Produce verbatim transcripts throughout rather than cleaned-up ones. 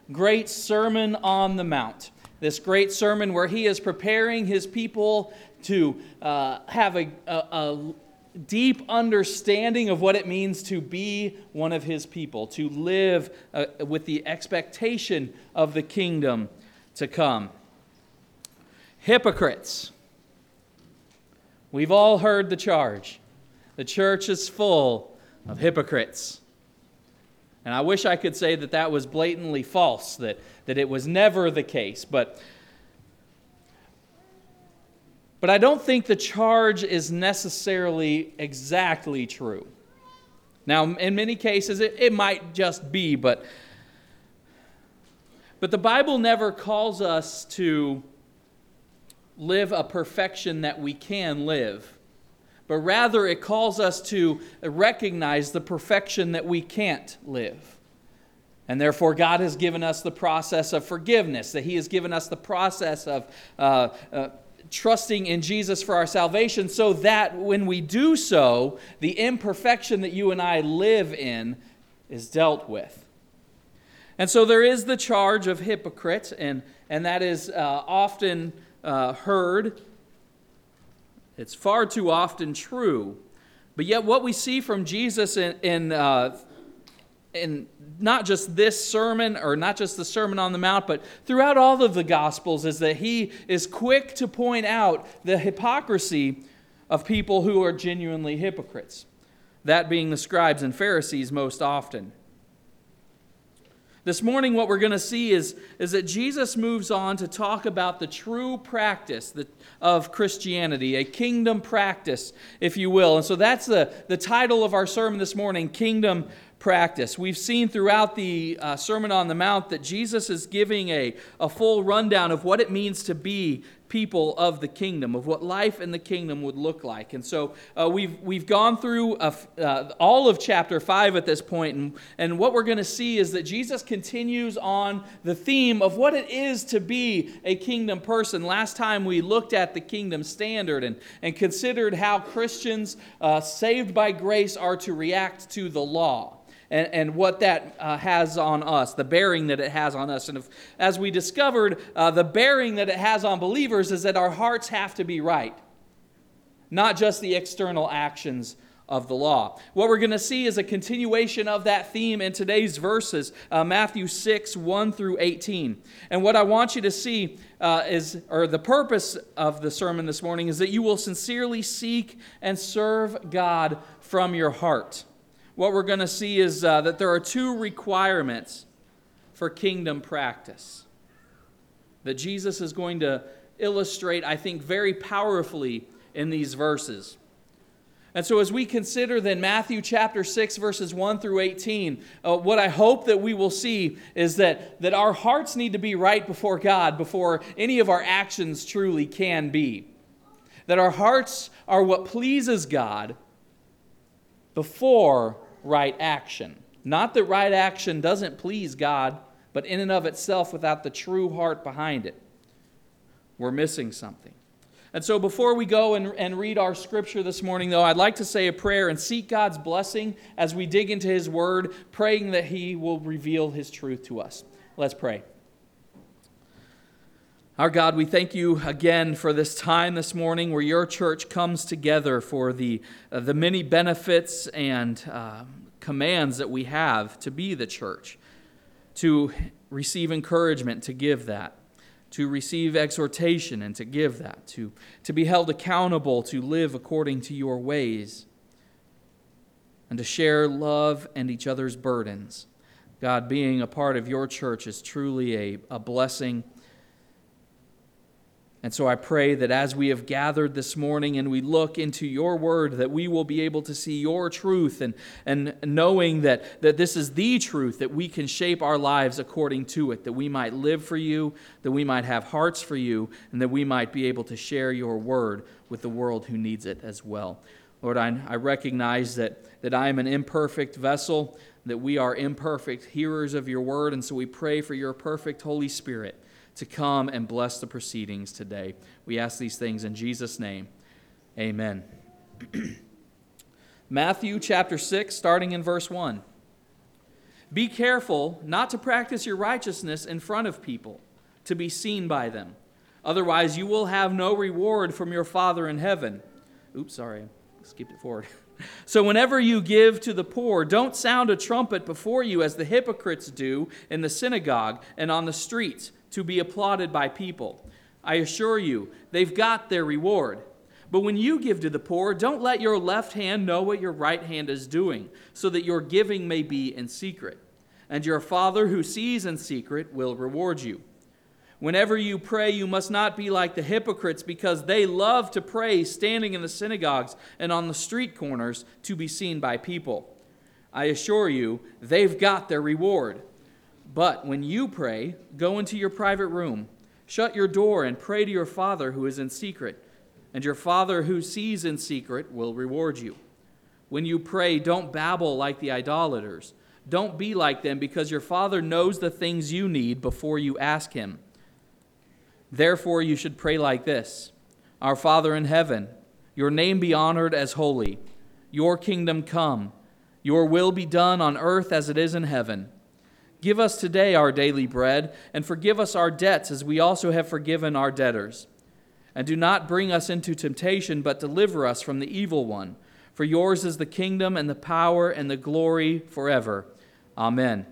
great Sermon on the Mount. This great sermon where he is preparing his people to uh, have a, a, a deep understanding of what it means to be one of his people, to live uh, with the expectation of the kingdom to come. Hypocrites. We've all heard the charge. The church is full of hypocrites. And I wish I could say that that was blatantly false, that, that it was never the case. But, but I don't think the charge is necessarily exactly true. Now, in many cases, it, it might just be, but, but the Bible never calls us to live a perfection that we can live, but rather it calls us to recognize the perfection that we can't live. And therefore God has given us the process of forgiveness, that He has given us the process of uh, uh, trusting in Jesus for our salvation, so that when we do so, the imperfection that you and I live in is dealt with. And so there is the charge of hypocrite, and, and that is uh, often uh, heard. It's far too often true. But yet what we see from Jesus in, in, uh, in not just this sermon, or not just the Sermon on the Mount, but throughout all of the Gospels, is that He is quick to point out the hypocrisy of people who are genuinely hypocrites. That being the scribes and Pharisees most often. This morning what we're going to see is, is that Jesus moves on to talk about the true practice of Christianity, a kingdom practice, if you will. And so that's the, the title of our sermon this morning, Kingdom Practice. We've seen throughout the uh, Sermon on the Mount that Jesus is giving a, a full rundown of what it means to be people of the kingdom, of what life in the kingdom would look like. And so uh, we've we've gone through a, uh, all of chapter five at this point, and, and what we're going to see is that Jesus continues on the theme of what it is to be a kingdom person. Last time we looked at the kingdom standard and, and considered how Christians uh, saved by grace are to react to the law. And, and what that uh, has on us, the bearing that it has on us. And if, as we discovered, uh, the bearing that it has on believers is that our hearts have to be right, not just the external actions of the law. What we're going to see is a continuation of that theme in today's verses, uh, Matthew six, one through eighteen. And what I want you to see uh, is, or the purpose of the sermon this morning, is that you will sincerely seek and serve God from your heart. What we're going to see is uh, that there are two requirements for kingdom practice that Jesus is going to illustrate, I think, very powerfully in these verses. And so as we consider then Matthew chapter six, verses one through eighteen, uh, what I hope that we will see is that, that our hearts need to be right before God before any of our actions truly can be. That our hearts are what pleases God before right action. Not that right action doesn't please God, but in and of itself, without the true heart behind it, we're missing something. And so before we go and, and read our scripture this morning, though, I'd like to say a prayer and seek God's blessing as we dig into His Word, praying that He will reveal His truth to us. Let's pray. Our God, we thank You again for this time this morning where Your church comes together for the, uh, the many benefits and uh, commands that we have to be the church, to receive encouragement, to give that, to receive exhortation and to give that, to, to be held accountable, to live according to Your ways, and to share love and each other's burdens. God, being a part of Your church is truly a, a blessing. And so I pray that as we have gathered this morning and we look into Your Word, that we will be able to see Your truth, and, and knowing that, that this is the truth, that we can shape our lives according to it, that we might live for You, that we might have hearts for You, and that we might be able to share Your Word with the world who needs it as well. Lord, I, I recognize that, that I am an imperfect vessel, that we are imperfect hearers of Your Word, and so we pray for Your perfect Holy Spirit to come and bless the proceedings today. We ask these things in Jesus' name. Amen. Matthew chapter six, starting in verse one. Be careful not to practice your righteousness in front of people, to be seen by them. Otherwise, you will have no reward from your Father in heaven. Oops, sorry, I skipped it forward. So whenever you give to the poor, don't sound a trumpet before you as the hypocrites do in the synagogue and on the streets to be applauded by people. I assure you, they've got their reward. But when you give to the poor, don't let your left hand know what your right hand is doing, so that your giving may be in secret. And your Father who sees in secret will reward you. Whenever you pray, you must not be like the hypocrites, because they love to pray standing in the synagogues and on the street corners to be seen by people. I assure you, they've got their reward. But when you pray, go into your private room, shut your door, and pray to your Father who is in secret. And your Father who sees in secret will reward you. When you pray, don't babble like the idolaters. Don't be like them, because your Father knows the things you need before you ask Him. Therefore, you should pray like this: Our Father in heaven, your name be honored as holy. Your kingdom come. Your will be done on earth as it is in heaven. Give us today our daily bread, and forgive us our debts as we also have forgiven our debtors. And do not bring us into temptation, but deliver us from the evil one. For yours is the kingdom and the power and the glory forever. Amen.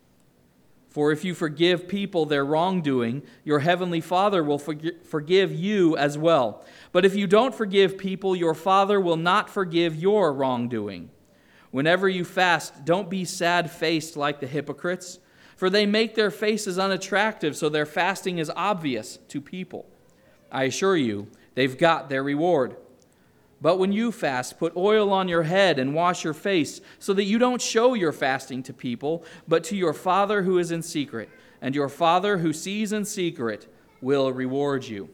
For if you forgive people their wrongdoing, your heavenly Father will forgive you as well. But if you don't forgive people, your Father will not forgive your wrongdoing. Whenever you fast, don't be sad-faced like the hypocrites, for they make their faces unattractive, so their fasting is obvious to people. I assure you, they've got their reward. But when you fast, put oil on your head and wash your face, so that you don't show your fasting to people, but to your Father who is in secret. And your Father who sees in secret will reward you.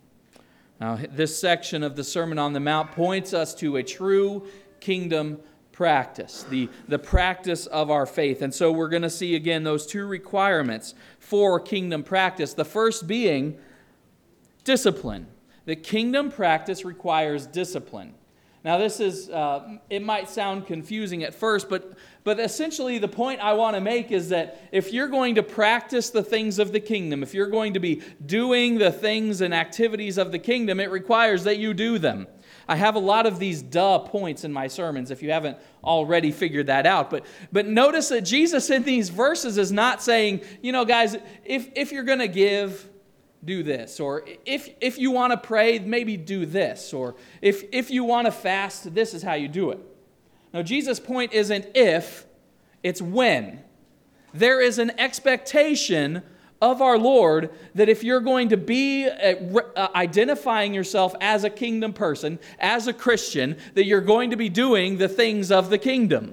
Now, this section of the Sermon on the Mount points us to a true kingdom practice, the, the practice of our faith. And so we're going to see again those two requirements for kingdom practice. The first being discipline. The kingdom practice requires discipline. Now this is, uh, it might sound confusing at first, but, but essentially the point I want to make is that if you're going to practice the things of the kingdom, if you're going to be doing the things and activities of the kingdom, it requires that you do them. I have a lot of these duh points in my sermons if you haven't already figured that out. But, but notice that Jesus in these verses is not saying, you know guys, if, if you're going to give, do this, or if if you want to pray, maybe do this, or if if you want to fast, this is how you do it. Now, Jesus' point isn't if, it's when. There is an expectation of our Lord that if you're going to be uh, identifying yourself as a kingdom person, as a Christian, that you're going to be doing the things of the kingdom.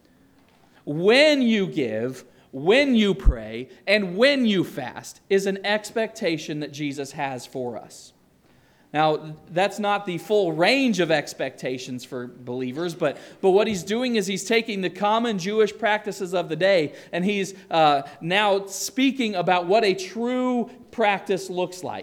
When you give, when you pray, and when you fast is an expectation that Jesus has for us. Now, that's not the full range of expectations for believers, but, but what he's doing is he's taking the common Jewish practices of the day, and he's uh, now speaking about what a true practice looks like.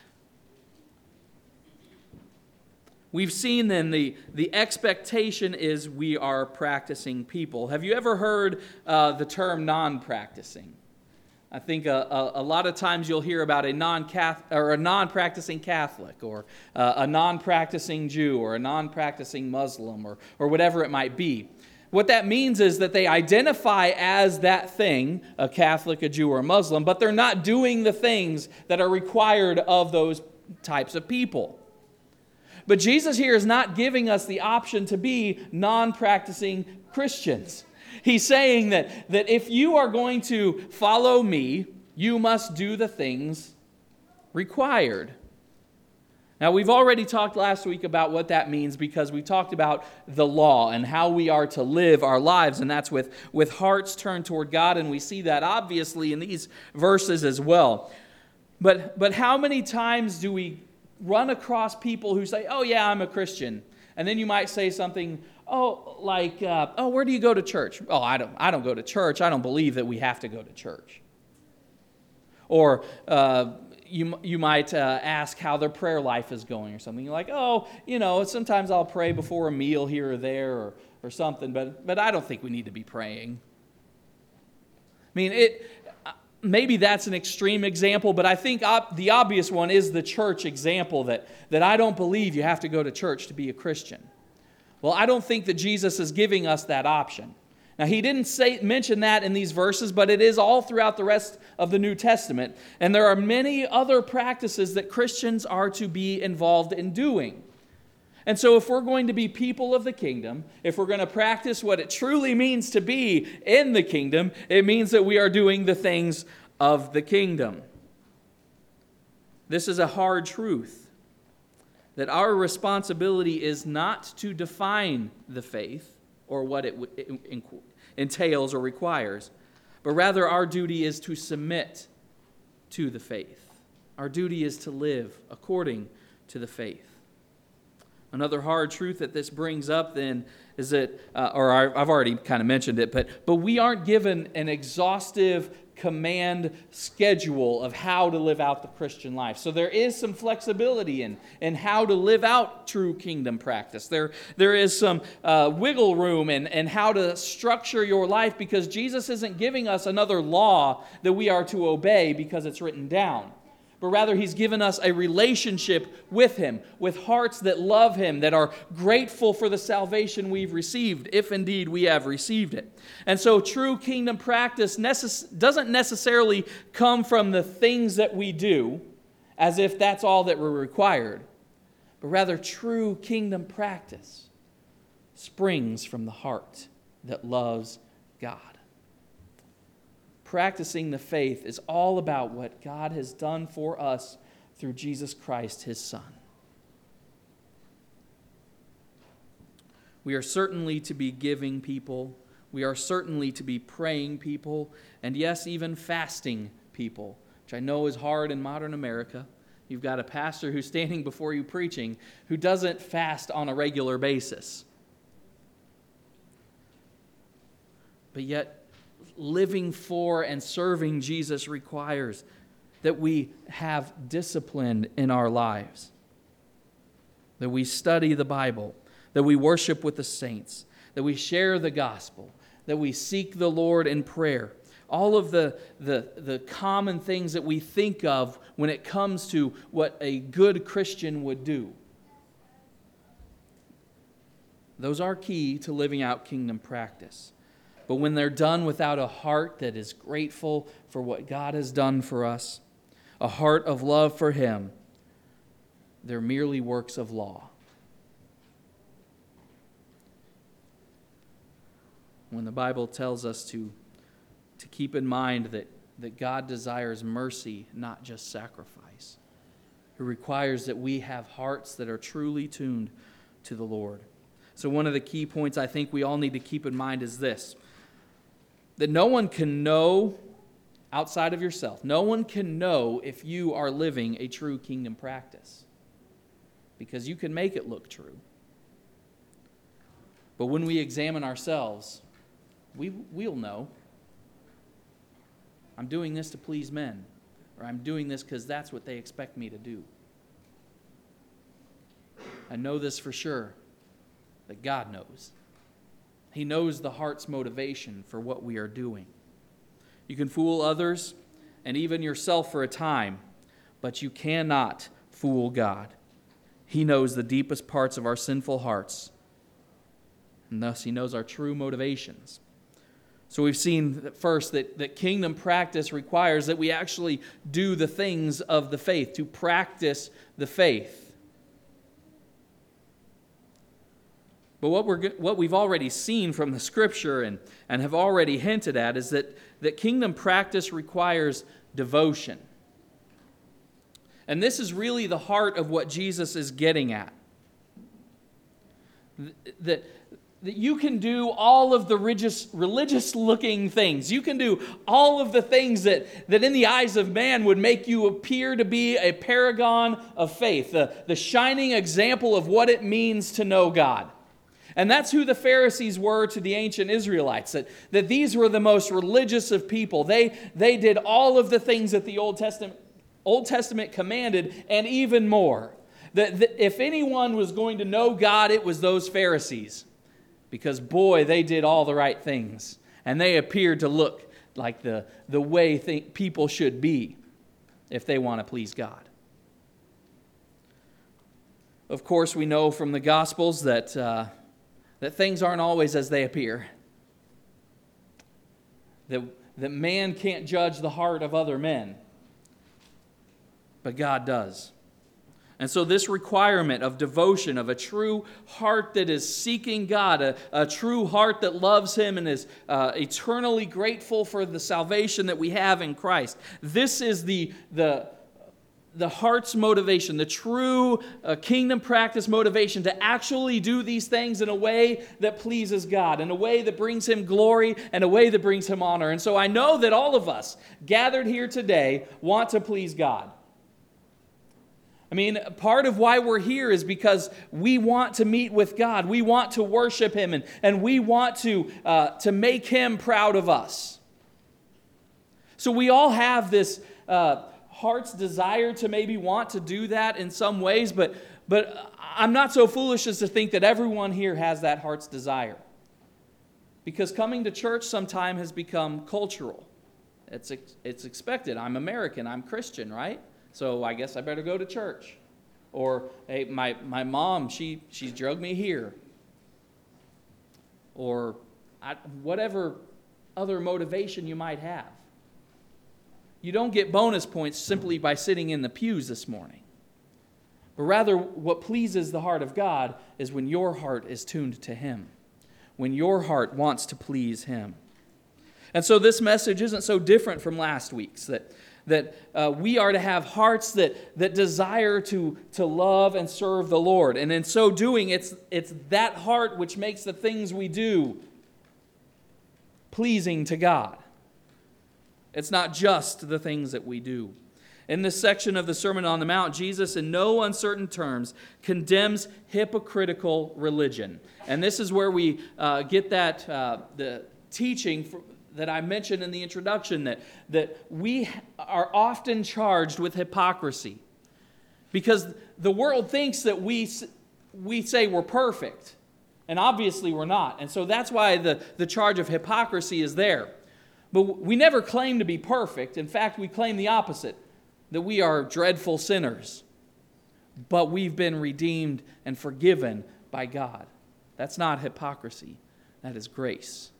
We've seen then the, the expectation is we are practicing people. Have you ever heard uh, the term non-practicing? I think a, a, a lot of times you'll hear about a non-Catholic or a non-practicing Catholic, or uh, a non-practicing Jew, or a non-practicing Muslim, or or whatever it might be. What that means is that they identify as that thing, a Catholic, a Jew, or a Muslim, but they're not doing the things that are required of those types of people. But Jesus here is not giving us the option to be non-practicing Christians. He's saying that, that if you are going to follow me, you must do the things required. Now, we've already talked last week about what that means, because we talked about the law and how we are to live our lives, and that's with, with hearts turned toward God, and we see that obviously in these verses as well. But, but how many times do we run across people who say, oh yeah, I'm a Christian. And then you might say something, oh, like, uh, oh, where do you go to church? Oh, I don't, I don't go to church. I don't believe that we have to go to church. Or uh, you, you might uh, ask how their prayer life is going or something. You're like, oh, you know, sometimes I'll pray before a meal here or there, or, or something, but, but I don't think we need to be praying. mean, it maybe that's an extreme example, but I think op- the obvious one is the church example that, that I don't believe you have to go to church to be a Christian. Well, I don't think that Jesus is giving us that option. Now, he didn't say mention that in these verses, but it is all throughout the rest of the New Testament. And there are many other practices that Christians are to be involved in doing. And so if we're going to be people of the kingdom, if we're going to practice what it truly means to be in the kingdom, it means that we are doing the things of the kingdom. This is a hard truth, that our responsibility is not to define the faith or what it entails or requires, but rather our duty is to submit to the faith. Our duty is to live according to the faith. Another hard truth that this brings up then is that, uh, or I've already kind of mentioned it, but, but we aren't given an exhaustive command schedule of how to live out the Christian life. So there is some flexibility in, in how to live out true kingdom practice. There, there is some uh, wiggle room in, in how to structure your life, because Jesus isn't giving us another law that we are to obey because it's written down. But rather He's given us a relationship with Him, with hearts that love Him, that are grateful for the salvation we've received, if indeed we have received it. And so true kingdom practice necess- doesn't necessarily come from the things that we do, as if that's all that we're required, but rather true kingdom practice springs from the heart that loves God. Practicing the faith is all about what God has done for us through Jesus Christ, His Son. We are certainly to be giving people. We are certainly to be praying people. And yes, even fasting people, which I know is hard in modern America. You've got a pastor who's standing before you preaching who doesn't fast on a regular basis. But yet, living for and serving Jesus requires that we have discipline in our lives, that we study the Bible, that we worship with the saints, that we share the gospel, that we seek the Lord in prayer. All of the, the, the common things that we think of when it comes to what a good Christian would do. Those are key to living out kingdom practice. But when they're done without a heart that is grateful for what God has done for us, a heart of love for Him, they're merely works of law. When the Bible tells us to, to keep in mind that, that God desires mercy, not just sacrifice, it requires that we have hearts that are truly tuned to the Lord. So one of the key points I think we all need to keep in mind is this: that no one can know outside of yourself. No one can know if you are living a true kingdom practice, because you can make it look true. But when we examine ourselves, we, we'll know. I'm doing this to please men, or I'm doing this because that's what they expect me to do. I know this for sure, that God knows. He knows the heart's motivation for what we are doing. You can fool others and even yourself for a time, but you cannot fool God. He knows the deepest parts of our sinful hearts, and thus He knows our true motivations. So we've seen that first that, that kingdom practice requires that we actually do the things of the faith, to practice the faith. But what, we're, what we've already seen from the Scripture and, and have already hinted at is that, that kingdom practice requires devotion. And this is really the heart of what Jesus is getting at. That, that you can do all of the religious, religious-looking things. You can do all of the things that, that in the eyes of man would make you appear to be a paragon of faith, the, the shining example of what it means to know God. And that's who the Pharisees were to the ancient Israelites, that, that these were the most religious of people. They, they did all of the things that the Old Testament, Old Testament commanded, and even more. That, that if anyone was going to know God, it was those Pharisees. Because boy, they did all the right things. And they appeared to look like the, the way th- people should be if they want to please God. Of course, we know from the Gospels that, uh, that things aren't always as they appear. That, that man can't judge the heart of other men, but God does. And so this requirement of devotion, of a true heart that is seeking God, a, a true heart that loves Him and is uh, eternally grateful for the salvation that we have in Christ, this is the, the, the heart's motivation, the true uh, kingdom practice motivation to actually do these things in a way that pleases God, in a way that brings Him glory, and a way that brings Him honor. And so I know that all of us gathered here today want to please God. I mean, part of why we're here is because we want to meet with God. We want to worship Him, and, and we want to, uh, to make Him proud of us. So we all have this uh, heart's desire to maybe want to do that in some ways, but, but I'm not so foolish as to think that everyone here has that heart's desire. Because coming to church sometime has become cultural. It's, it's expected. I'm American. I'm Christian, right? So I guess I better go to church. Or, hey, my, my mom, she, she drugged me here. Or I, whatever other motivation you might have. You don't get bonus points simply by sitting in the pews this morning. But rather, what pleases the heart of God is when your heart is tuned to Him. When your heart wants to please Him. And so this message isn't so different from last week's, that that uh, we are to have hearts that, that desire to, to love and serve the Lord. And in so doing, it's, it's that heart which makes the things we do pleasing to God. It's not just the things that we do. In this section of the Sermon on the Mount, Jesus, in no uncertain terms, condemns hypocritical religion. And this is where we uh, get that uh, the teaching for, that I mentioned in the introduction, that, that we are often charged with hypocrisy. Because the world thinks that we, we say we're perfect. And obviously we're not. And so that's why the, the charge of hypocrisy is there. But we never claim to be perfect. In fact, we claim the opposite, that we are dreadful sinners. But we've been redeemed and forgiven by God. That's not hypocrisy. That is grace.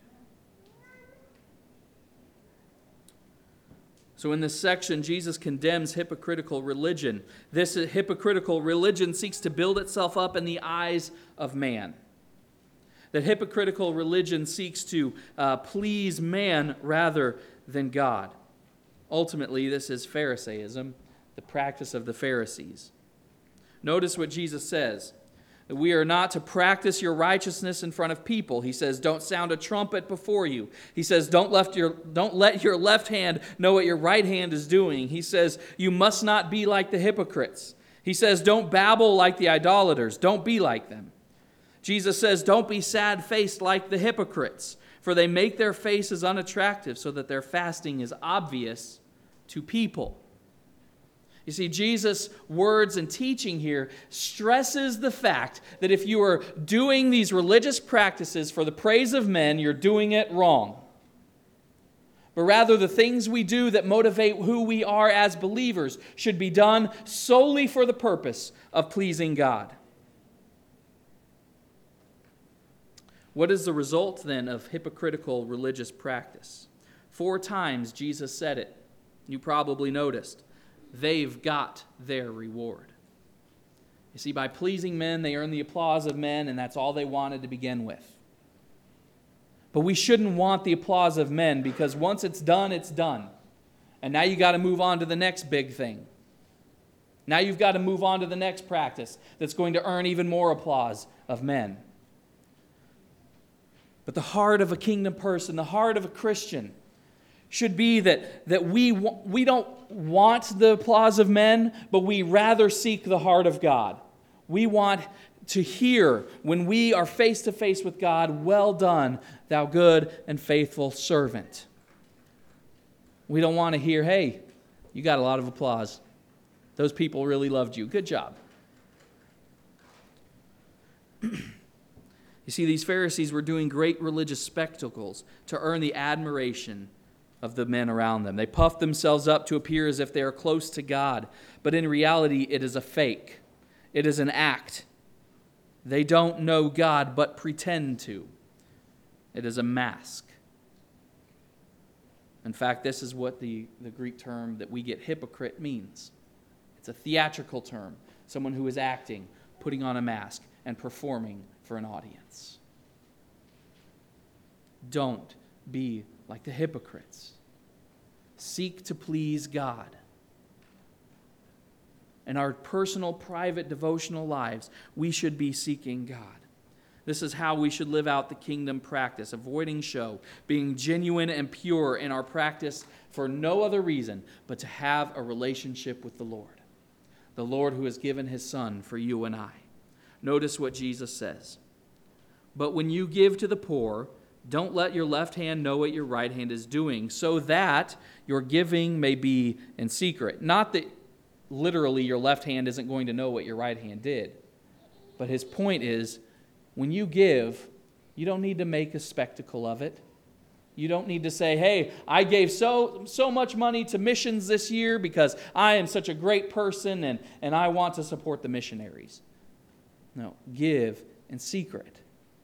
So in this section, Jesus condemns hypocritical religion. This hypocritical religion seeks to build itself up in the eyes of man. That hypocritical religion seeks to uh, please man rather than God. Ultimately, this is Pharisaism, the practice of the Pharisees. Notice what Jesus says. That we are not to practice your righteousness in front of people. He says, don't sound a trumpet before you. He says, don't, left your, don't let your left hand know what your right hand is doing. He says, you must not be like the hypocrites. He says, don't babble like the idolaters. Don't be like them. Jesus says, don't be sad-faced like the hypocrites, for they make their faces unattractive so that their fasting is obvious to people. You see, Jesus' words and teaching here stresses the fact that if you are doing these religious practices for the praise of men, you're doing it wrong. But rather, the things we do that motivate who we are as believers should be done solely for the purpose of pleasing God. What is the result then of hypocritical religious practice? Four times Jesus said it. You probably noticed. They've got their reward. You see, by pleasing men, they earn the applause of men, and that's all they wanted to begin with. But we shouldn't want the applause of men, because once it's done, it's done. And now you got to move on to the next big thing. Now you've got to move on to the next practice that's going to earn even more applause of men. But the heart of a kingdom person, the heart of a Christian, should be that, that we, we don't want the applause of men, but we rather seek the heart of God. We want to hear when we are face to face with God, well done, thou good and faithful servant. We don't want to hear, hey, you got a lot of applause. Those people really loved you. Good job. You see, these Pharisees were doing great religious spectacles to earn the admiration of the men around them. They puff themselves up to appear as if they are close to God, but in reality, it is a fake. It is an act. They don't know God, but pretend to. It is a mask. In fact, this is what the, the Greek term that we get hypocrite means. It's a theatrical term, someone who is acting, putting on a mask, and performing for an audience. Don't be like the hypocrites. Seek to please God. In our personal, private, devotional lives, we should be seeking God. This is how we should live out the kingdom practice, avoiding show, being genuine and pure in our practice for no other reason but to have a relationship with the Lord, the Lord who has given his Son for you and I. Notice what Jesus says. But when you give to the poor, don't let your left hand know what your right hand is doing, so that your giving may be in secret. Not that literally your left hand isn't going to know what your right hand did. But his point is, when you give, you don't need to make a spectacle of it. You don't need to say, hey, I gave so so much money to missions this year because I am such a great person and, and I want to support the missionaries. No, give in secret.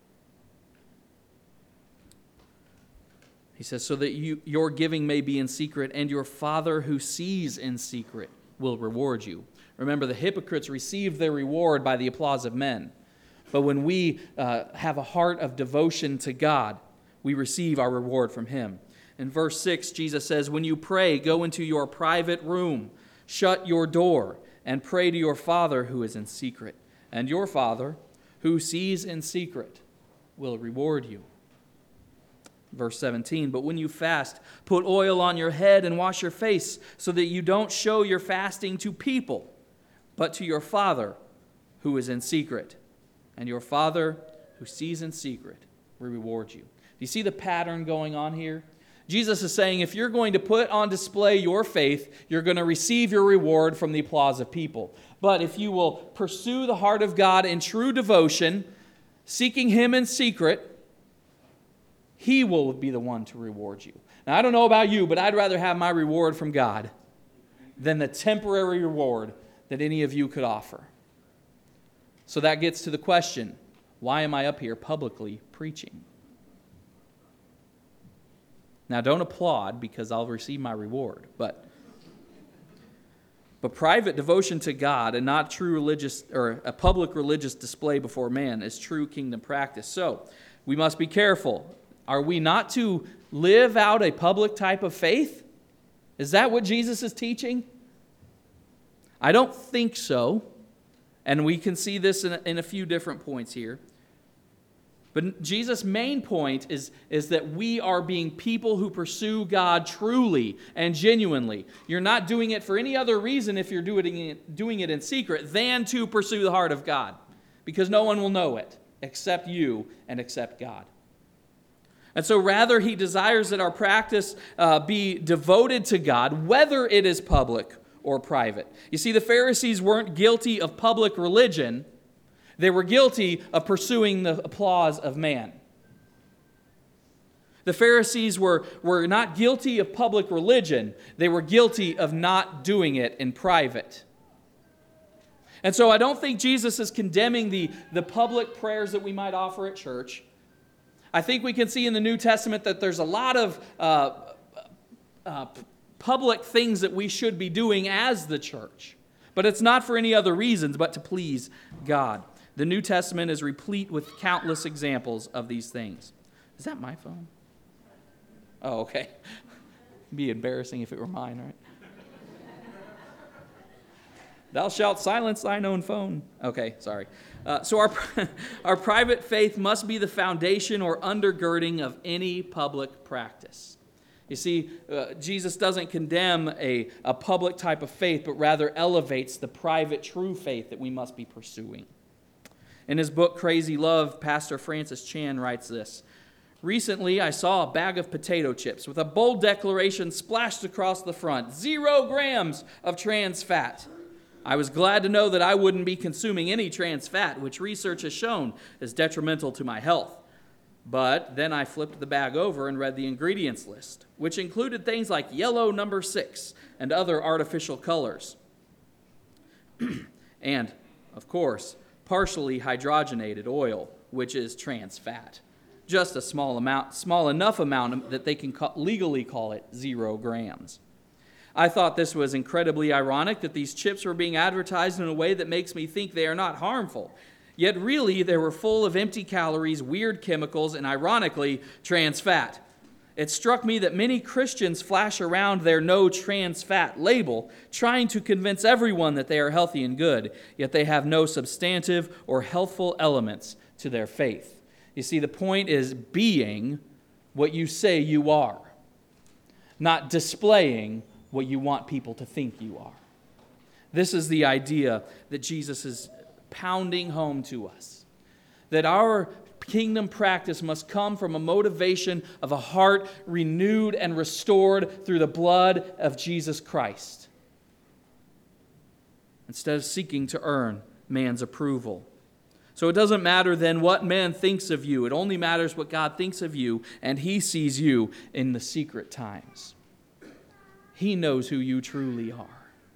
He says, so that you, your giving may be in secret, and your Father who sees in secret will reward you. Remember, the hypocrites receive their reward by the applause of men. But when we uh, have a heart of devotion to God, we receive our reward from him. In verse six, Jesus says, when you pray, go into your private room, shut your door, and pray to your Father who is in secret. And your Father, who sees in secret, will reward you. Verse seventeen, but when you fast, put oil on your head and wash your face, so that you don't show your fasting to people, but to your Father who is in secret. And your Father who sees in secret will reward you. Do you see the pattern going on here? Jesus is saying if you're going to put on display your faith, you're going to receive your reward from the applause of people. But if you will pursue the heart of God in true devotion, seeking him in secret, he will be the one to reward you. Now, I don't know about you, but I'd rather have my reward from God than the temporary reward that any of you could offer. So that gets to the question, why am I up here publicly preaching? Now, don't applaud because I'll receive my reward, but but private devotion to God and not true religious or a public religious display before man is true kingdom practice. So, we must be careful. Are we not to live out a public type of faith? Is that what Jesus is teaching? I don't think so. And we can see this in a, in a few different points here. But Jesus' main point is, is that we are being people who pursue God truly and genuinely. You're not doing it for any other reason if you're doing it, doing it in secret than to pursue the heart of God. Because no one will know it except you and except God. And so rather, he desires that our practice uh, be devoted to God, whether it is public or private. You see, the Pharisees weren't guilty of public religion. They were guilty of pursuing the applause of man. The Pharisees were, were not guilty of public religion. They were guilty of not doing it in private. And so I don't think Jesus is condemning the, the public prayers that we might offer at church. I think we can see in the New Testament that there's a lot of uh, uh, public things that we should be doing as the church. But it's not for any other reasons but to please God. The New Testament is replete with countless examples of these things. Is that my phone? Oh, okay. It'd be embarrassing if it were mine, right? Thou shalt silence thine own phone. Okay, sorry. Uh, so our, our private faith must be the foundation or undergirding of any public practice. You see, uh, Jesus doesn't condemn a, a public type of faith, but rather elevates the private true faith that we must be pursuing. In his book, Crazy Love, Pastor Francis Chan writes this. Recently, I saw a bag of potato chips with a bold declaration splashed across the front, zero grams of trans fat. I was glad to know that I wouldn't be consuming any trans fat, which research has shown is detrimental to my health. But then I flipped the bag over and read the ingredients list, which included things like yellow number six and other artificial colors. And, of course, partially hydrogenated oil, which is trans fat. Just a small amount, small enough amount that they can ca- legally call it zero grams. I thought this was incredibly ironic that these chips were being advertised in a way that makes me think they are not harmful. Yet really, they were full of empty calories, weird chemicals, and ironically, trans fat. It struck me that many Christians flash around their no trans fat label, trying to convince everyone that they are healthy and good, yet they have no substantive or healthful elements to their faith. You see, the point is being what you say you are, not displaying what you want people to think you are. This is the idea that Jesus is pounding home to us, that our kingdom practice must come from a motivation of a heart renewed and restored through the blood of Jesus Christ, instead of seeking to earn man's approval. So it doesn't matter then what man thinks of you. It only matters what God thinks of you, and He sees you in the secret times. He knows who you truly are.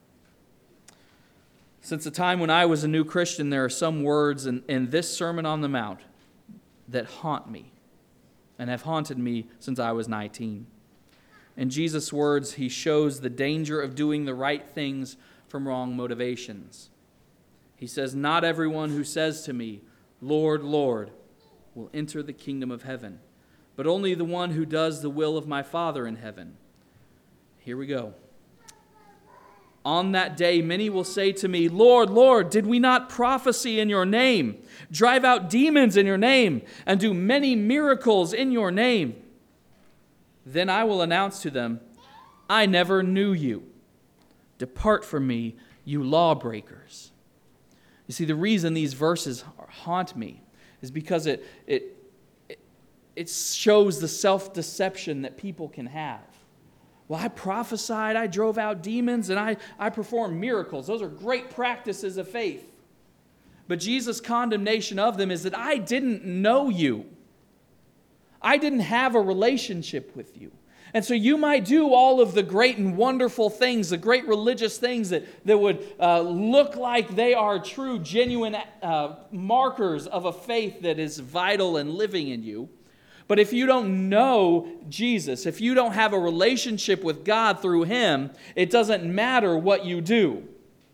Since the time when I was a new Christian, there are some words in, in this Sermon on the Mount that haunt me and have haunted me since I was nineteen. In Jesus' words, He shows the danger of doing the right things from wrong motivations. He says, "Not everyone who says to me, 'Lord, Lord,' will enter the kingdom of heaven, but only the one who does the will of my Father in heaven." Here we go. "On that day, many will say to me, 'Lord, Lord, did we not prophesy in your name, drive out demons in your name, and do many miracles in your name?' Then I will announce to them, 'I never knew you. Depart from me, you lawbreakers.'" You see, the reason these verses haunt me is because it, it, it shows the self-deception that people can have. Well, I prophesied, I drove out demons, and I, I performed miracles. Those are great practices of faith. But Jesus' condemnation of them is that I didn't know you. I didn't have a relationship with you. And so you might do all of the great and wonderful things, the great religious things that, that would uh, look like they are true, genuine uh, markers of a faith that is vital and living in you. But if you don't know Jesus, if you don't have a relationship with God through Him, it doesn't matter what you do.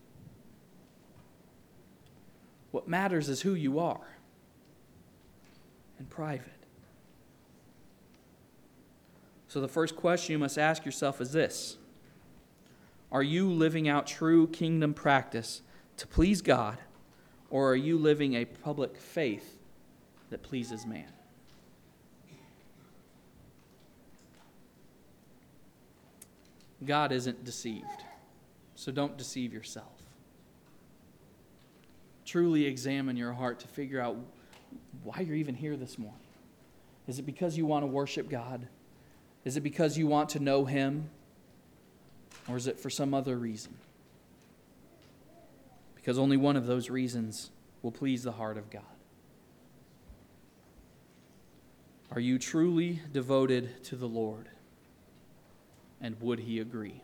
What matters is who you are in private. So the first question you must ask yourself is this: are you living out true kingdom practice to please God, or are you living a public faith that pleases man? God isn't deceived, so don't deceive yourself. Truly examine your heart to figure out why you're even here this morning. Is it because you want to worship God? Is it because you want to know Him? Or is it for some other reason? Because only one of those reasons will please the heart of God. Are you truly devoted to the Lord? And would He agree?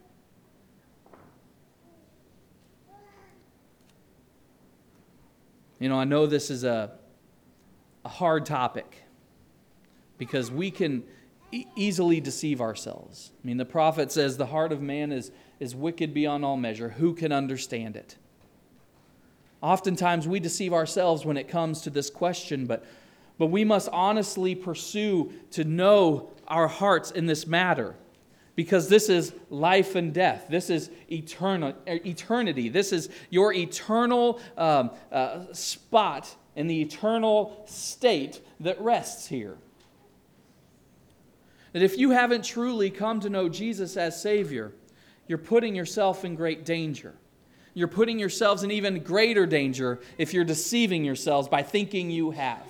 You know, I know this is a, a hard topic because we can e- easily deceive ourselves. I mean, the prophet says the heart of man is, is wicked beyond all measure. Who can understand it? Oftentimes we deceive ourselves when it comes to this question, but, but we must honestly pursue to know our hearts in this matter. Because this is life and death. This is eternal, eternity. This is your eternal um, uh, spot in the eternal state that rests here. That if you haven't truly come to know Jesus as Savior, you're putting yourself in great danger. You're putting yourselves in even greater danger if you're deceiving yourselves by thinking you have.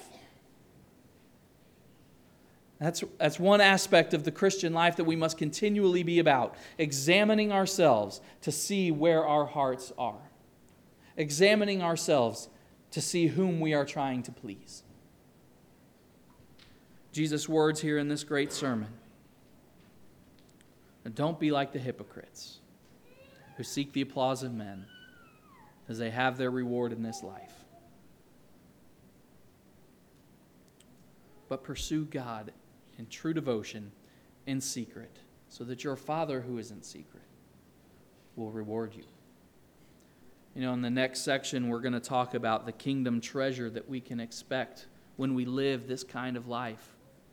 That's, that's one aspect of the Christian life that we must continually be about, examining ourselves to see where our hearts are, examining ourselves to see whom we are trying to please. Jesus' words here in this great sermon. And don't be like the hypocrites who seek the applause of men, as they have their reward in this life. But pursue God in true devotion in secret, so that your Father who is in secret will reward you. You know, in the next section, we're going to talk about the kingdom treasure that we can expect when we live this kind of life.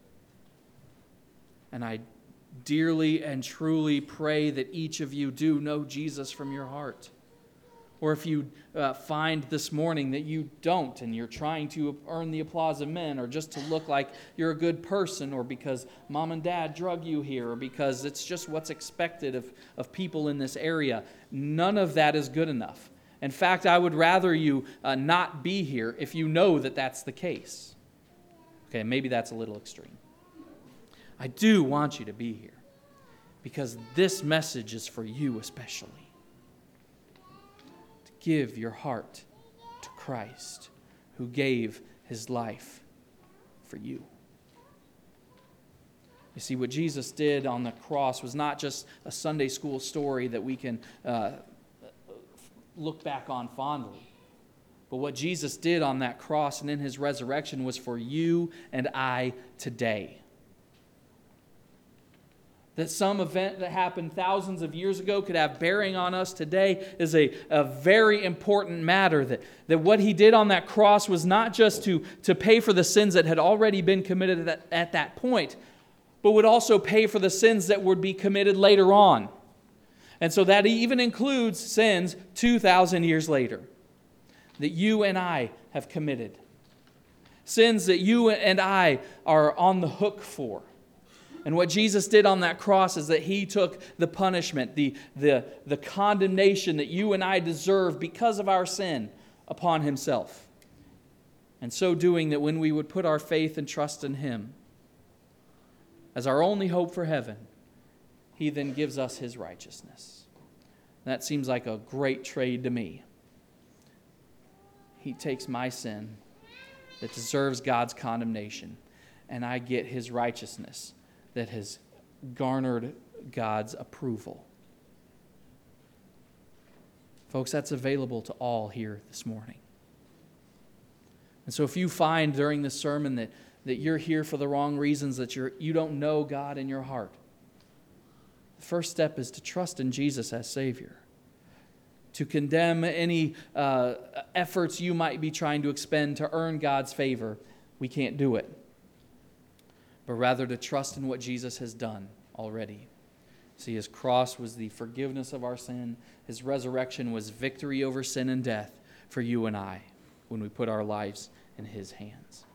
And I dearly and truly pray that each of you do know Jesus from your heart. Or if you uh, find this morning that you don't, and you're trying to earn the applause of men, or just to look like you're a good person, or because mom and dad drug you here, or because it's just what's expected of, of people in this area, none of that is good enough. In fact, I would rather you uh, not be here if you know that that's the case. Okay, maybe that's a little extreme. I do want you to be here, because this message is for you especially. To give your heart to Christ, who gave his life for you. You see, what Jesus did on the cross was not just a Sunday school story that we can uh, look back on fondly. But what Jesus did on that cross and in his resurrection was for you and I today. That some event that happened thousands of years ago could have bearing on us today is a, a very important matter. That, that what he did on that cross was not just to, to pay for the sins that had already been committed at that, at that point, but would also pay for the sins that would be committed later on. And so that even includes sins two thousand years later that you and I have committed. Sins that you and I are on the hook for. And what Jesus did on that cross is that he took the punishment, the, the, the condemnation that you and I deserve because of our sin upon himself. And so doing, that when we would put our faith and trust in him as our only hope for heaven, he then gives us his righteousness. That seems like a great trade to me. He takes my sin that deserves God's condemnation, and I get his righteousness that has garnered God's approval. Folks, that's available to all here this morning. And so if you find during this sermon that, that you're here for the wrong reasons, that you're, you don't know God in your heart, the first step is to trust in Jesus as Savior. To condemn any uh, efforts you might be trying to expend to earn God's favor, we can't do it. But rather to trust in what Jesus has done already. See, his cross was the forgiveness of our sin. His resurrection was victory over sin and death for you and I when we put our lives in his hands.